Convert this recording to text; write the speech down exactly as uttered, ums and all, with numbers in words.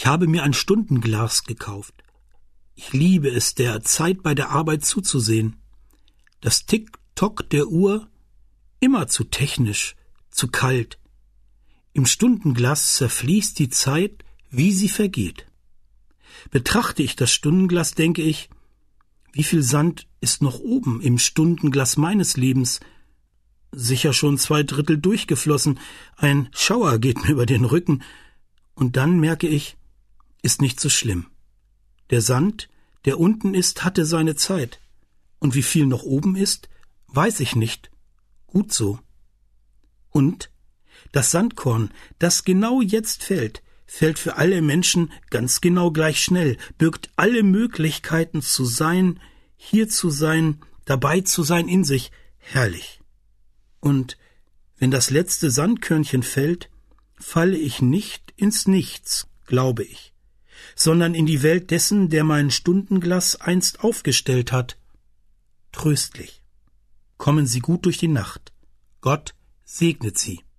Ich habe mir ein Stundenglas gekauft. Ich liebe es, der Zeit bei der Arbeit zuzusehen. Das Tick-Tock der Uhr, immer zu technisch, zu kalt. Im Stundenglas zerfließt die Zeit, wie sie vergeht. Betrachte ich das Stundenglas, denke ich, wie viel Sand ist noch oben im Stundenglas meines Lebens? Sicher schon zwei Drittel durchgeflossen, ein Schauer geht mir über den Rücken, und dann merke ich, ist nicht so schlimm. Der Sand, der unten ist, hatte seine Zeit, und wie viel noch oben ist, weiß ich nicht. Gut so. Und das Sandkorn, das genau jetzt fällt, fällt für alle Menschen ganz genau gleich schnell, birgt alle Möglichkeiten zu sein, hier zu sein, dabei zu sein in sich, herrlich. Und wenn das letzte Sandkörnchen fällt, falle ich nicht ins Nichts, glaube ich, sondern in die Welt dessen, der mein Stundenglas einst aufgestellt hat. Tröstlich. Kommen Sie gut durch die Nacht. Gott segnet Sie.